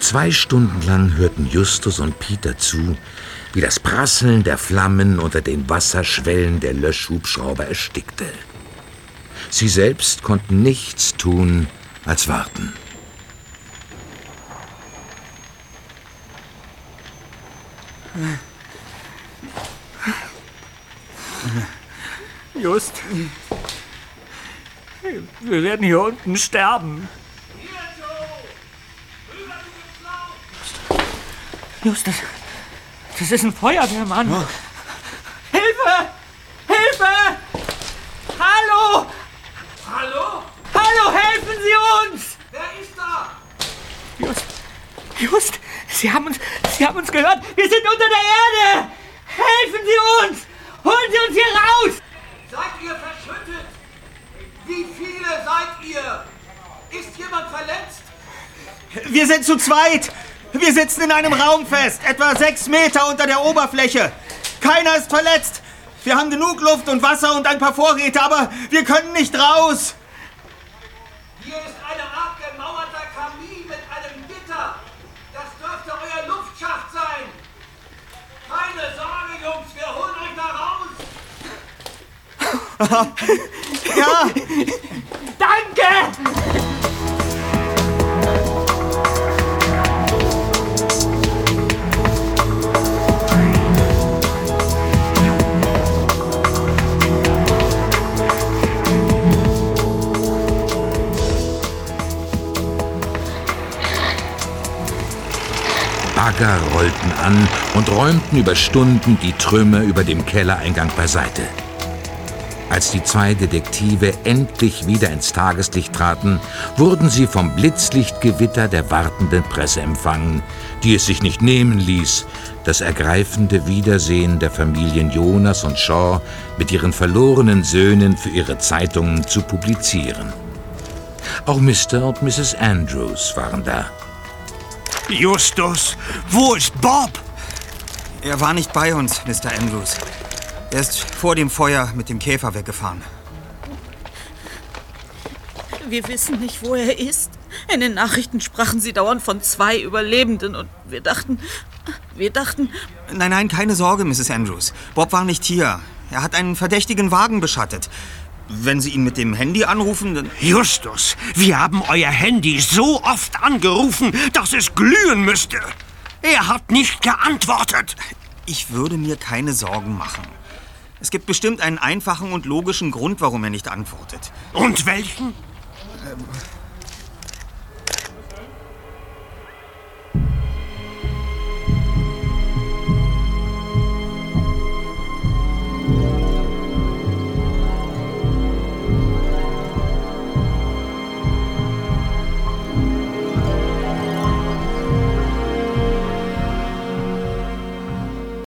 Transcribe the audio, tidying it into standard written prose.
2 Stunden lang hörten Justus und Peter zu, wie das Prasseln der Flammen unter den Wasserschwellen der Löschhubschrauber erstickte. Sie selbst konnten nichts tun als warten. Just, wir werden hier unten sterben. Just, das ist ein Feuerwehrmann. Ja. Hilfe! Hilfe! Hallo! Hallo? Hallo, helfen Sie uns! Wer ist da? Just, Sie haben uns gehört. Wir sind unter der Erde! Helfen Sie uns! Holen Sie uns hier raus! Seid ihr verschüttet? Wie viele seid ihr? Ist jemand verletzt? Wir sind zu zweit. Wir sitzen in einem Raum fest, etwa 6 Meter unter der Oberfläche. Keiner ist verletzt. Wir haben genug Luft und Wasser und ein paar Vorräte, aber wir können nicht raus. Hier ist eine Art gemauerter Kamin mit einem Gitter. Das dürfte euer Luftschacht sein. Keine Sorge, Jungs, wir holen euch da raus. Ja. Danke! Bagger rollten an und räumten über Stunden die Trümmer über dem Kellereingang beiseite. Als die 2 Detektive endlich wieder ins Tageslicht traten, wurden sie vom Blitzlichtgewitter der wartenden Presse empfangen, die es sich nicht nehmen ließ, das ergreifende Wiedersehen der Familien Jonas und Shaw mit ihren verlorenen Söhnen für ihre Zeitungen zu publizieren. Auch Mr. und Mrs. Andrews waren da. Justus, wo ist Bob? Er war nicht bei uns, Mr. Andrews. Er ist vor dem Feuer mit dem Käfer weggefahren. Wir wissen nicht, wo er ist. In den Nachrichten sprachen sie dauernd von 2 Überlebenden und wir dachten... Nein, keine Sorge, Mrs. Andrews. Bob war nicht hier. Er hat einen verdächtigen Wagen beschattet. Wenn Sie ihn mit dem Handy anrufen, dann... Justus, wir haben euer Handy so oft angerufen, dass es glühen müsste. Er hat nicht geantwortet. Ich würde mir keine Sorgen machen. Es gibt bestimmt einen einfachen und logischen Grund, warum er nicht antwortet. Und welchen?